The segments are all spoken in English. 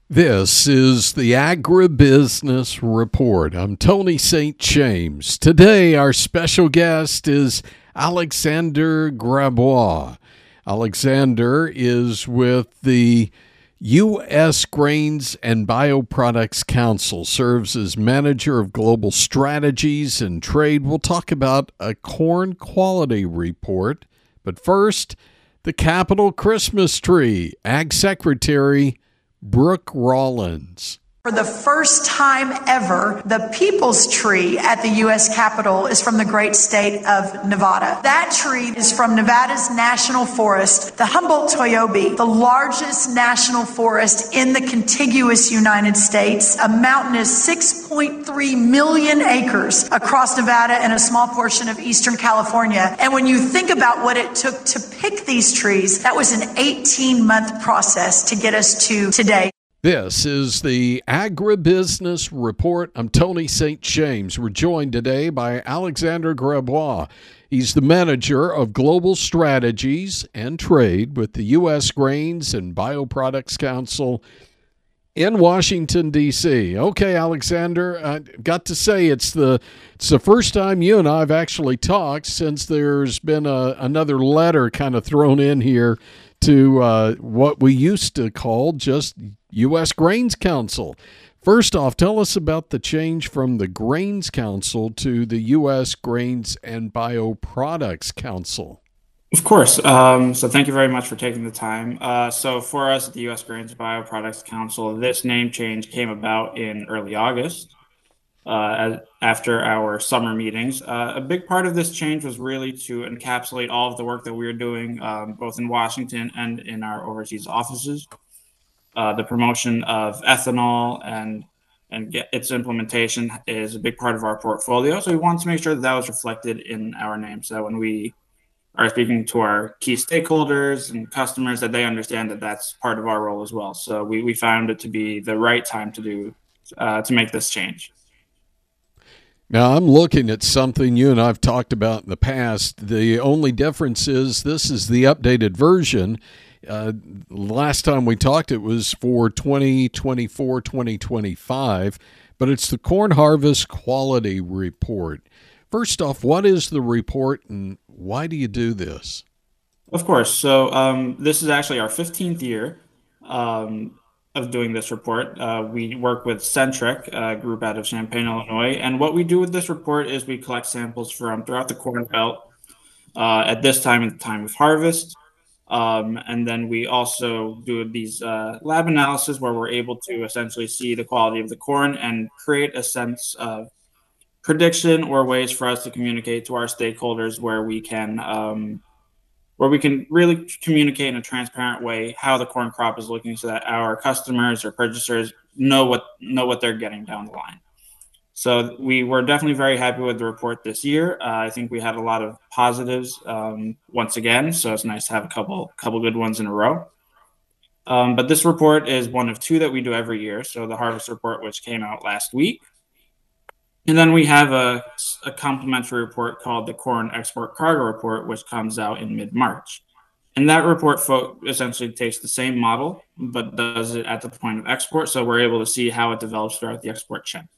This is the Agribusiness Report. I'm Tony St. James. Today, our special guest is Alexander Grabois. Alexander is with the U.S. Grains and Bioproducts Council, serves as Manager of Global Strategies and Trade. We'll talk about a corn quality report. But first, the Capitol Christmas tree. Ag Secretary Brooke Rollins. For the first time ever, the People's Tree at the U.S. Capitol is from the great state of Nevada. That tree is from Nevada's National Forest, the Humboldt-Toyobe, the largest national forest in the contiguous United States, a mountainous 6.3 million acres across Nevada and a small portion of eastern California. And when you think about what it took to pick these trees, that was an 18-month process to get us to today. This is the Agribusiness Report. I'm Tony St. James. We're joined today by Alexander Grabois. He's the Manager of Global Strategies and Trade with the U.S. Grains and Bioproducts Council in Washington, D.C. Okay, Alexander, I got to say it's the first time you and I have actually talked since there's been another letter kind of thrown in here to what we used to call just U.S. Grains Council. First off, tell us about the change from the Grains Council to the U.S. Grains and Bioproducts Council. Of course. So thank you very much for taking the time. So for us at the U.S. Grains and Bioproducts Council, this name change came about in early August after our summer meetings. A big part of this change was really to encapsulate all of the work that we were doing, both in Washington and in our overseas offices. The promotion of ethanol and its implementation is a big part of our portfolio. So we wanted to make sure that was reflected in our name. So when we are speaking to our key stakeholders and customers, that they understand that that's part of our role as well. So we found it to be the right time to make this change. Now, I'm looking at something you and I've talked about in the past. The only difference is this is the updated version. Last time we talked, it was for 2024, 2025, but it's the Corn Harvest Quality Report. First off, what is the report and why do you do this? Of course. So this is actually our 15th year of doing this report. We work with Centric, a group out of Champaign, Illinois. And what we do with this report is we collect samples from throughout the Corn Belt at this time, at the time of harvest. And then we also do these lab analysis where we're able to essentially see the quality of the corn and create a sense of prediction or ways for us to communicate to our stakeholders where we can really communicate in a transparent way how the corn crop is looking so that our customers or purchasers know what they're getting down the line. So we were definitely very happy with the report this year. I think we had a lot of positives once again, so it's nice to have a couple good ones in a row. But this report is one of two that we do every year. So the harvest report, which came out last week. And then we have a complementary report called the Corn Export Cargo Report, which comes out in mid-March. And that report essentially takes the same model, but does it at the point of export. So we're able to see how it develops throughout the export chain.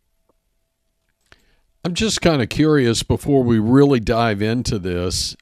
I'm just kind of curious before we really dive into this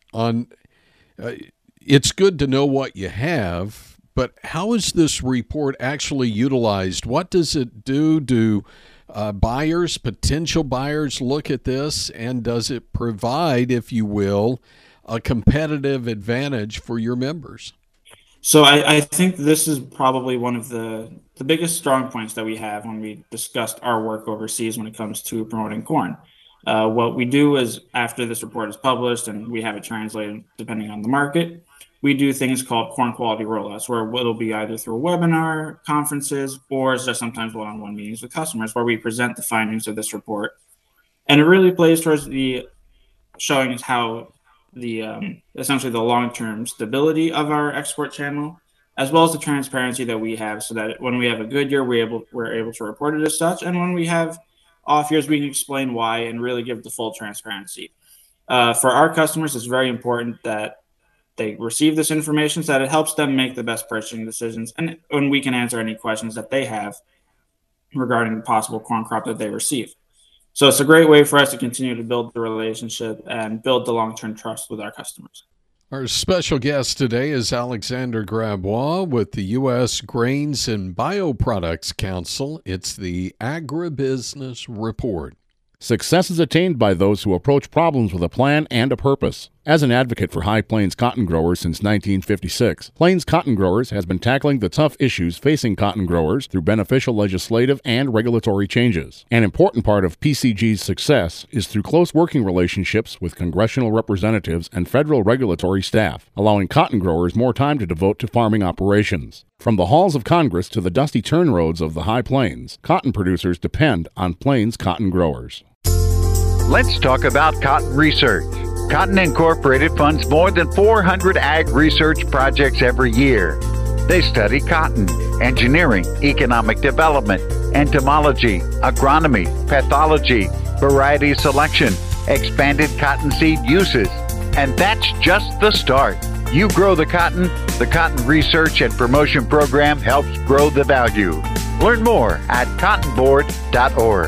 it's good to know what you have, but how is this report actually utilized? What does it do? Do potential buyers look at this, and does it provide, if you will, a competitive advantage for your members? So I think this is probably one of the biggest strong points that we have when we discussed our work overseas when it comes to promoting corn. What we do is after this report is published and we have it translated depending on the market, we do things called corn quality rollouts, where it'll be either through a webinar, conferences, or just sometimes one-on-one meetings with customers where we present the findings of this report. And it really plays towards showing us how essentially the long-term stability of our export channel, as well as the transparency that we have, so that when we have a good year, we're able to report it as such. And when we have off years, we can explain why and really give the full transparency. For our customers, it's very important that they receive this information so that it helps them make the best purchasing decisions, and when we can answer any questions that they have regarding the possible corn crop that they receive. So it's a great way for us to continue to build the relationship and build the long-term trust with our customers. Our special guest today is Alexander Grabois with the U.S. Grains and Bioproducts Council. It's the Agribusiness Report. Success is attained by those who approach problems with a plan and a purpose. As an advocate for High Plains cotton growers since 1956, Plains Cotton Growers has been tackling the tough issues facing cotton growers through beneficial legislative and regulatory changes. An important part of PCG's success is through close working relationships with congressional representatives and federal regulatory staff, allowing cotton growers more time to devote to farming operations. From the halls of Congress to the dusty turn roads of the High Plains, cotton producers depend on Plains cotton growers. Let's talk about cotton research. Cotton Incorporated funds more than 400 ag research projects every year. They study cotton, engineering, economic development, entomology, agronomy, pathology, variety selection, expanded cottonseed uses. And that's just the start. You grow the Cotton Research and Promotion Program helps grow the value. Learn more at cottonboard.org.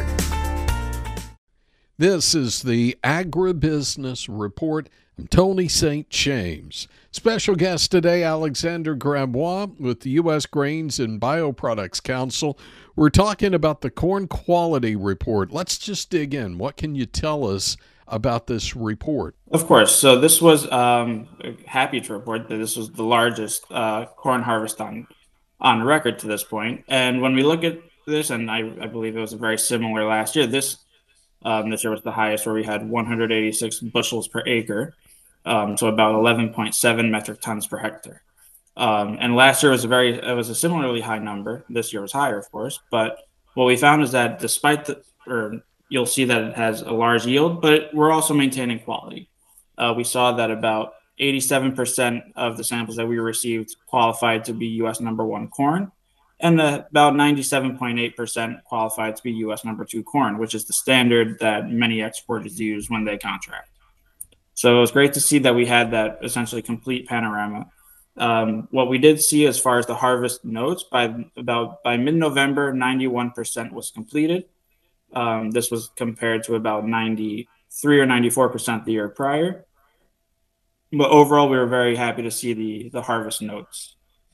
This is the Agribusiness Report. I'm Tony St. James. Special guest today, Alexander Grabois with the U.S. Grains and Bioproducts Council. We're talking about the Corn Quality Report. Let's just dig in. What can you tell us about this report? Of course. So this was happy to report that this was the largest corn harvest on record to this point. And when we look at this, and I believe it was very similar last year, this year was the highest, where we had 186 bushels per acre, so about 11.7 metric tons per hectare. And last year was a similarly high number. This year was higher, of course. But what we found is that you'll see that it has a large yield, but we're also maintaining quality. We saw that about 87% of the samples that we received qualified to be U.S. number 1 corn, and about 97.8% qualified to be U.S. number 2 corn, which is the standard that many exporters use when they contract. So it was great to see that we had that essentially complete panorama. What we did see as far as the harvest notes, by mid-November, 91% was completed. This was compared to about 93 or 94% the year prior. But overall, we were very happy to see the harvest notes.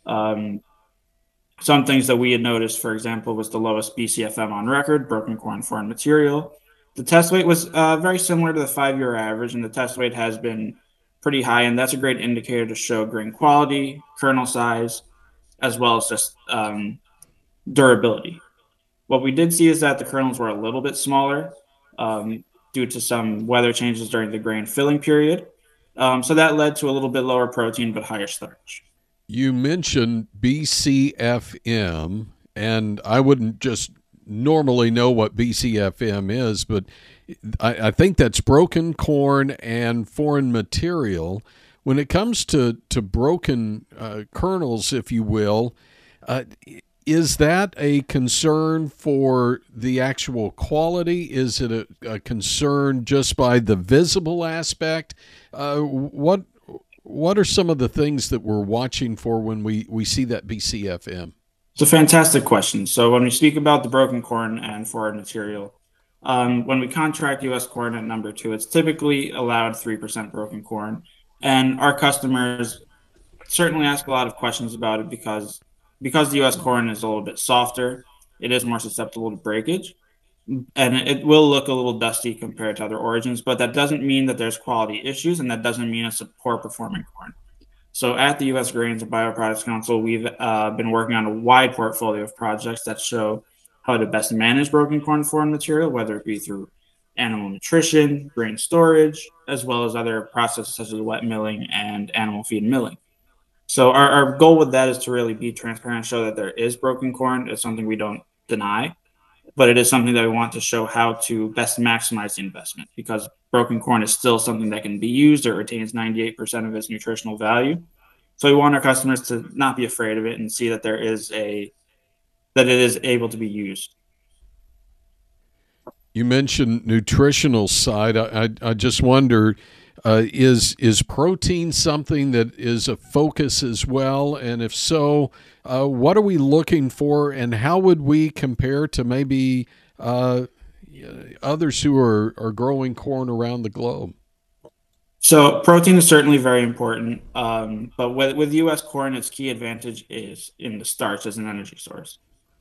Some things that we had noticed, for example, was the lowest BCFM on record, broken corn foreign material. The test weight was very similar to the 5-year average, and the test weight has been pretty high, and that's a great indicator to show grain quality, kernel size, as well as just durability. What we did see is that the kernels were a little bit smaller due to some weather changes during the grain filling period. So that led to a little bit lower protein but higher starch. You mentioned BCFM, and I wouldn't just normally know what BCFM is, but I think that's broken corn and foreign material. When it comes to broken kernels, if you will, is that a concern for the actual quality? Is it a concern just by the visible aspect? What are some of the things that we're watching for when we see that BCFM? It's a fantastic question. So when we speak about the broken corn and foreign material, when we contract U.S. corn at number 2, it's typically allowed 3% broken corn. And our customers certainly ask a lot of questions about it because the U.S. corn is a little bit softer, it is more susceptible to breakage, and it will look a little dusty compared to other origins, but that doesn't mean that there's quality issues, and that doesn't mean it's a poor performing corn. So at the U.S. Grains and Bioproducts Council, we've been working on a wide portfolio of projects that show how to best manage broken corn foreign material, whether it be through animal nutrition, grain storage, as well as other processes such as wet milling and animal feed milling. So our goal with that is to really be transparent and show that there is broken corn. It's something we don't deny, but it is something that we want to show how to best maximize the investment, because broken corn is still something that can be used. It retains 98% of its nutritional value. So we want our customers to not be afraid of it and see that that it is able to be used. You mentioned nutritional side. I just wonder, Is protein something that is a focus as well? And if so, what are we looking for, and how would we compare to maybe others who are growing corn around the globe? So protein is certainly very important, but with U.S. corn, its key advantage is in the starch as an energy source.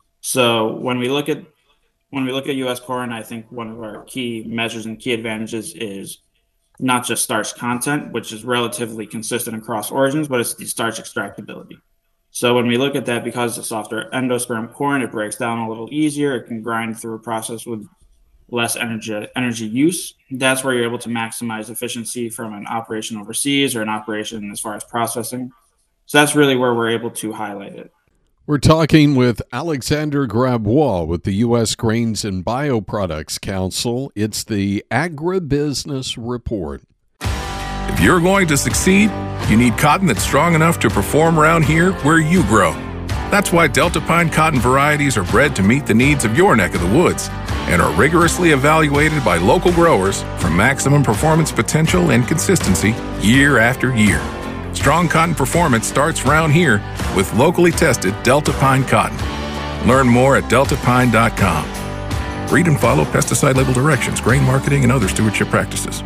So when we look at U.S. corn, I think one of our key measures and key advantages is not just starch content, which is relatively consistent across origins, but it's the starch extractability. So when we look at that, because it's a softer endosperm corn, it breaks down a little easier. It can grind through a process with less energy use. That's where you're able to maximize efficiency from an operation overseas or an operation as far as processing. So that's really where we're able to highlight it. We're talking with Alexander Grabois with the U.S. Grains and Bioproducts Council. It's the Agribusiness Report. If you're going to succeed, you need cotton that's strong enough to perform around here where you grow. That's why Delta Pine cotton varieties are bred to meet the needs of your neck of the woods and are rigorously evaluated by local growers for maximum performance potential and consistency year after year. Strong cotton performance starts around here with locally tested Delta Pine cotton. Learn more at deltapine.com. Read and follow pesticide label directions, grain marketing, and other stewardship practices.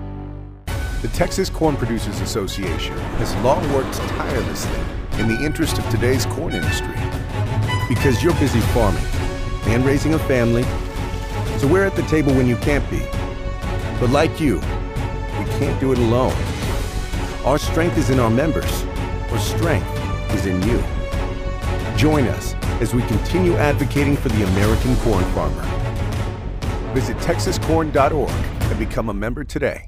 The Texas Corn Producers Association has long worked tirelessly in the interest of today's corn industry. Because you're busy farming and raising a family, so we're at the table when you can't be. But like you, we can't do it alone. Our strength is in our members. Our strength is in you. Join us as we continue advocating for the American corn farmer. Visit texascorn.org and become a member today.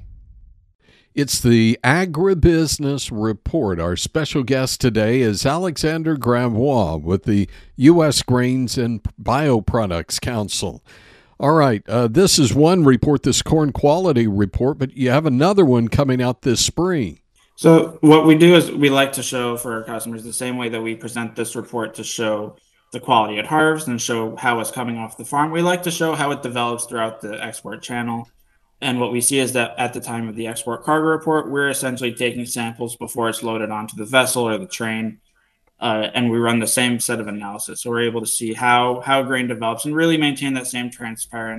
It's the Agribusiness Report. Our special guest today is Alexander Grabois with the U.S. Grains and Bioproducts Council. All right, this is one report, this corn quality report, but you have another one coming out this spring. So what we do is we like to show for our customers the same way that we present this report to show the quality at harvest and show how it's coming off the farm. We like to show how it develops throughout the export channel. And what we see is that at the time of the export cargo report, we're essentially taking samples before it's loaded onto the vessel or the train, and we run the same set of analysis. So we're able to see how grain develops and really maintain that same transparent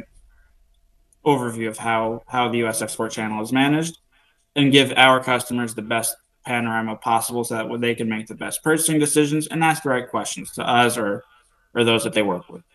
overview of how the U.S. export channel is managed and give our customers the best panorama possible so that they can make the best purchasing decisions and ask the right questions to us or those that they work with.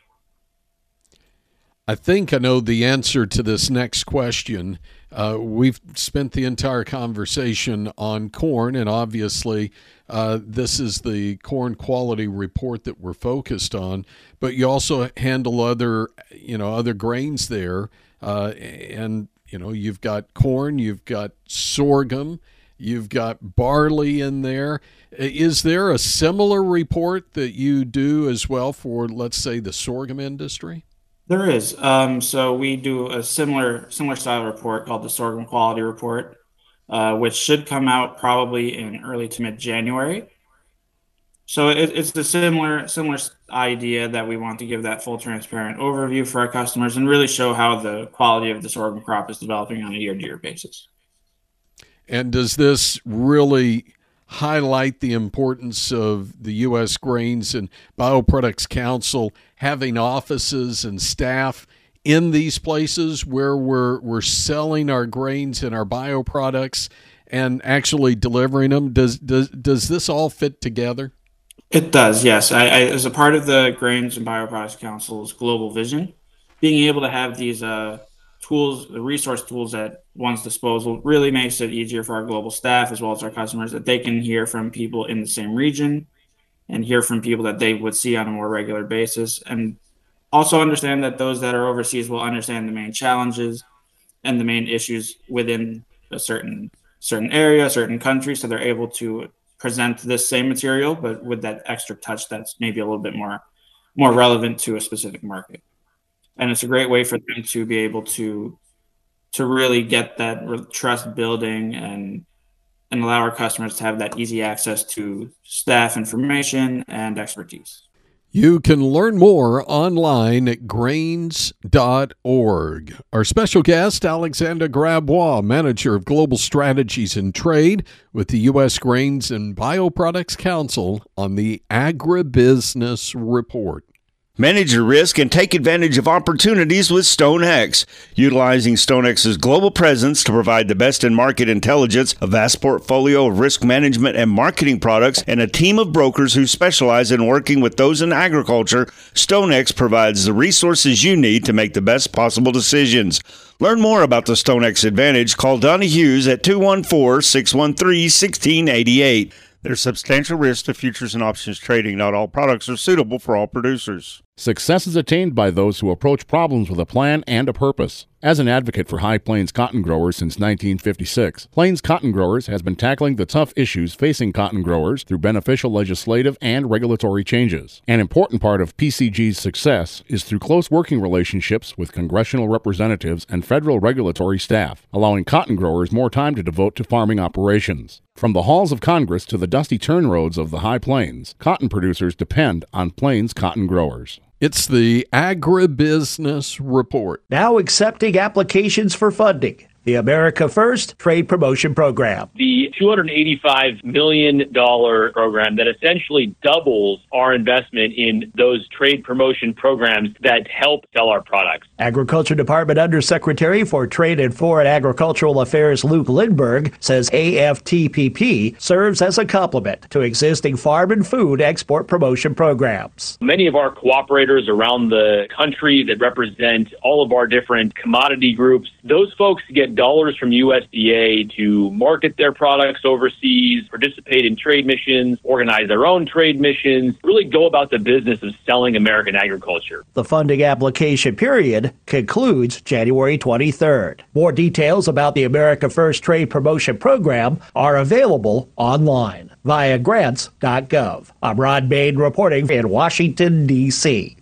I think I know the answer to this next question. We've spent the entire conversation on corn, and obviously this is the corn quality report that we're focused on. But you also handle other grains there, and you've got corn, you've got sorghum, you've got barley in there. Is there a similar report that you do as well for, let's say, the sorghum industry? There is. So we do a similar style report called the Sorghum Quality Report, which should come out probably in early to mid-January. So it's the similar idea that we want to give that full transparent overview for our customers and really show how the quality of the sorghum crop is developing on a year-to-year basis. And does this really highlight the importance of the U.S. Grains and Bioproducts Council having offices and staff in these places where we're selling our grains and our bioproducts and actually delivering them? Does this all fit together? It does, yes. I as a part of the Grains and Bioproducts Council's global vision, being able to have these tools, the resource tools at one's disposal, really makes it easier for our global staff as well as our customers that they can hear from people in the same region and hear from people that they would see on a more regular basis, and also understand that those that are overseas will understand the main challenges and the main issues within a certain area, certain country, so they're able to present this same material, but with that extra touch that's maybe a little bit more relevant to a specific market. And it's a great way for them to be able to really get that trust building and allow our customers to have that easy access to staff information and expertise. You can learn more online at grains.org. Our special guest, Alexander Grabois, Manager of Global Strategies and Trade with the U.S. Grains and Bioproducts Council on the Agribusiness Report. Manage your risk and take advantage of opportunities with StoneX. Utilizing StoneX's global presence to provide the best in market intelligence, a vast portfolio of risk management and marketing products, and a team of brokers who specialize in working with those in agriculture, StoneX provides the resources you need to make the best possible decisions. Learn more about the StoneX Advantage. Call Donnie Hughes at 214-613-1688. There's substantial risk to futures and options trading. Not all products are suitable for all producers. Success is attained by those who approach problems with a plan and a purpose. As an advocate for High Plains cotton growers since 1956, Plains Cotton Growers has been tackling the tough issues facing cotton growers through beneficial legislative and regulatory changes. An important part of PCG's success is through close working relationships with congressional representatives and federal regulatory staff, allowing cotton growers more time to devote to farming operations. From the halls of Congress to the dusty turn roads of the High Plains, cotton producers depend on Plains cotton growers. It's the Agribusiness Report. Now accepting applications for funding. The America First Trade Promotion Program. The $285 million program that essentially doubles our investment in those trade promotion programs that help sell our products. Agriculture Department Undersecretary for Trade and Foreign Agricultural Affairs Luke Lindberg says AFTPP serves as a complement to existing farm and food export promotion programs. Many of our cooperators around the country that represent all of our different commodity groups, those folks get dollars from USDA to market their products overseas, participate in trade missions, organize their own trade missions, really go about the business of selling American agriculture. The funding application period concludes January 23rd. More details about the America First Trade Promotion Program are available online via grants.gov. I'm Rod Bain reporting in Washington, D.C.